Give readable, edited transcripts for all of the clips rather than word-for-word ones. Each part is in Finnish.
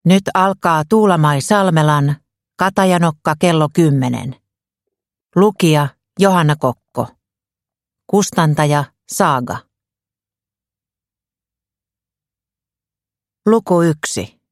Nyt alkaa Tuulamai Salmelan Katajanokka kello 10. Lukija Johanna Kokko. Kustantaja Saaga. Luku 1.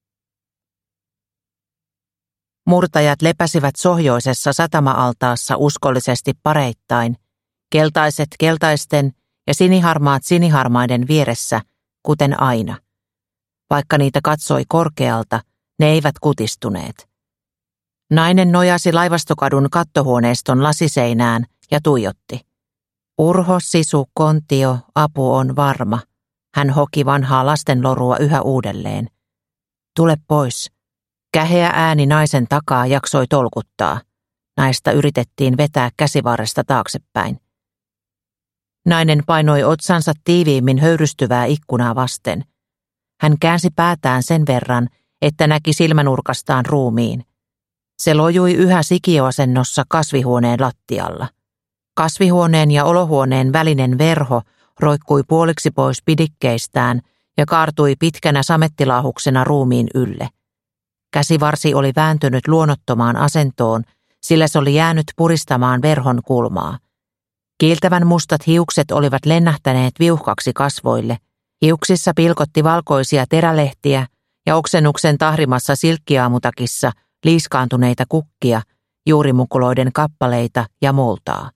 Murtajat lepäsivät sohjoisessa satama-altaassa uskollisesti pareittain, keltaiset keltaisten ja siniharmaat siniharmaiden vieressä, kuten aina. Vaikka niitä katsoi korkealta, ne eivät kutistuneet. Nainen nojasi Laivastokadun kattohuoneiston lasiseinään ja tuijotti. Urho, sisu, kontio, apu on varma. Hän hoki vanhaa lastenlorua yhä uudelleen. Tule pois. Käheä ääni naisen takaa jaksoi tolkuttaa. Naista yritettiin vetää käsivarresta taaksepäin. Nainen painoi otsansa tiiviimmin höyrystyvää ikkunaa vasten. Hän käänsi päätään sen verran, että näki silmänurkastaan ruumiin. Se lojui yhä sikioasennossa kasvihuoneen lattialla. Kasvihuoneen ja olohuoneen välinen verho roikkui puoliksi pois pidikkeistään ja kaartui pitkänä samettilaahuksena ruumiin ylle. Käsivarsi oli vääntynyt luonnottomaan asentoon, sillä se oli jäänyt puristamaan verhon kulmaa. Kiiltävän mustat hiukset olivat lennähtäneet viuhkaksi kasvoille. Hiuksissa pilkotti valkoisia terälehtiä ja oksennuksen tahrimassa silkkiaamutakissa liiskaantuneita kukkia, juurimukuloiden kappaleita ja multaa.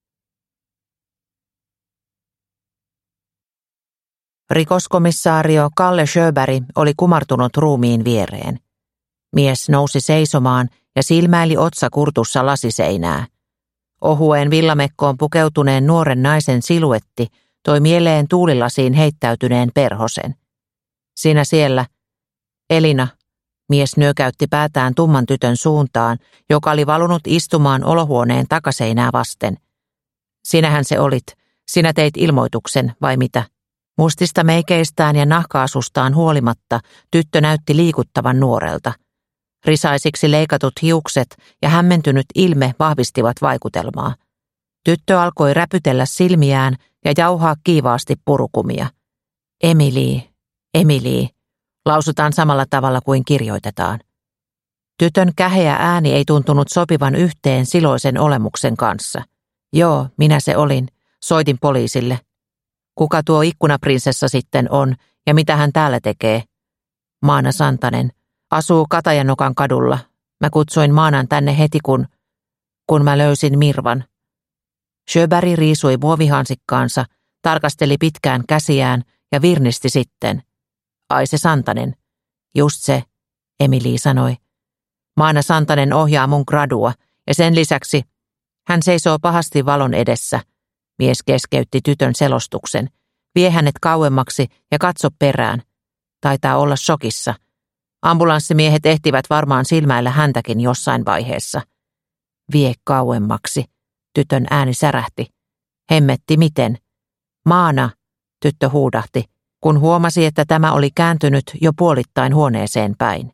Rikoskomissaario Kalle Sjöberg oli kumartunut ruumiin viereen. Mies nousi seisomaan ja silmäili otsakurtussa lasiseinää. Ohueen villamekkoon pukeutuneen nuoren naisen siluetti toi mieleen tuulilasiin heittäytyneen perhosen. Sinä siellä, Elina, mies nyökäytti päätään tumman tytön suuntaan, joka oli valunut istumaan olohuoneen takaseinää vasten. Sinähän se olit, sinä teit ilmoituksen, vai mitä? Mustista meikeistään ja nahkaasustaan huolimatta tyttö näytti liikuttavan nuorelta. Risaisiksi leikatut hiukset ja hämmentynyt ilme vahvistivat vaikutelmaa. Tyttö alkoi räpytellä silmiään ja jauhaa kiivaasti purukumia. Emily, lausutaan samalla tavalla kuin kirjoitetaan. Tytön käheä ääni ei tuntunut sopivan yhteen siloisen olemuksen kanssa. Joo, minä se olin. Soitin poliisille. Kuka tuo ikkunaprinsessa sitten on ja mitä hän täällä tekee? Maana Santanen. Asuu Katajanokan kadulla. Mä kutsuin Maanan tänne heti kun mä löysin Mirvan. Sjöberg riisui muovihansikkaansa, tarkasteli pitkään käsiään ja virnisti sitten. Ai se Santanen. Just se, Emily sanoi. Maana Santanen ohjaa mun gradua ja sen lisäksi hän seisoo pahasti valon edessä. Mies keskeytti tytön selostuksen. Vie hänet kauemmaksi ja katso perään. Taitaa olla shokissa. Ambulanssimiehet ehtivät varmaan silmäillä häntäkin jossain vaiheessa. Vie kauemmaksi. Tytön ääni särähti. Hemmetti miten? Maana, tyttö huudahti, kun huomasi, että tämä oli kääntynyt jo puolittain huoneeseen päin.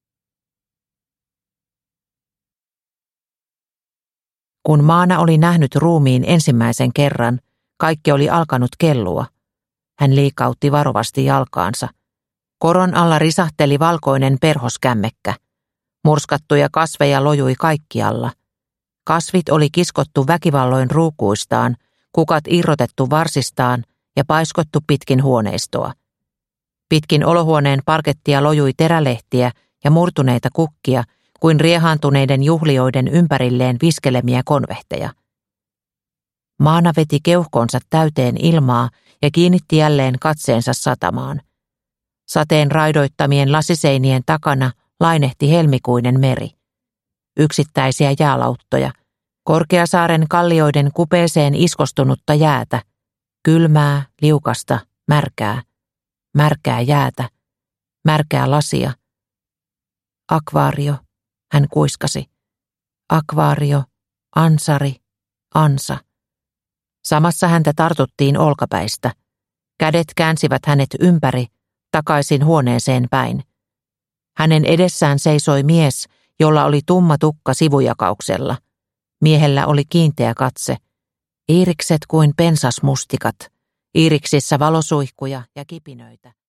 Kun Maana oli nähnyt ruumiin ensimmäisen kerran, kaikki oli alkanut kellua. Hän liikautti varovasti jalkaansa. Koron alla risahteli valkoinen perhoskämmekkä. Murskattuja kasveja lojui kaikkialla. Kasvit oli kiskottu väkivalloin ruukuistaan, kukat irrotettu varsistaan ja paiskottu pitkin huoneistoa. Pitkin olohuoneen parkettia lojui terälehtiä ja murtuneita kukkia kuin riehaantuneiden juhlioiden ympärilleen viskelemiä konvehteja. Maana veti keuhkonsa täyteen ilmaa ja kiinnitti jälleen katseensa satamaan. Sateen raidoittamien lasiseinien takana lainehti helmikuinen meri. Yksittäisiä jäälauttoja, Korkeasaaren kallioiden kupeeseen iskostunutta jäätä, kylmää, liukasta, märkää jäätä, märkää lasia. Akvaario, hän kuiskasi. Akvaario, ansari, ansa. Samassa häntä tartuttiin olkapäistä. Kädet käänsivät hänet ympäri, takaisin huoneeseen päin. Hänen edessään seisoi mies, jolla oli tumma tukka sivujakauksella. Miehellä oli kiinteä katse. Iirikset kuin pensasmustikat, iiriksissä valosuihkuja ja kipinöitä.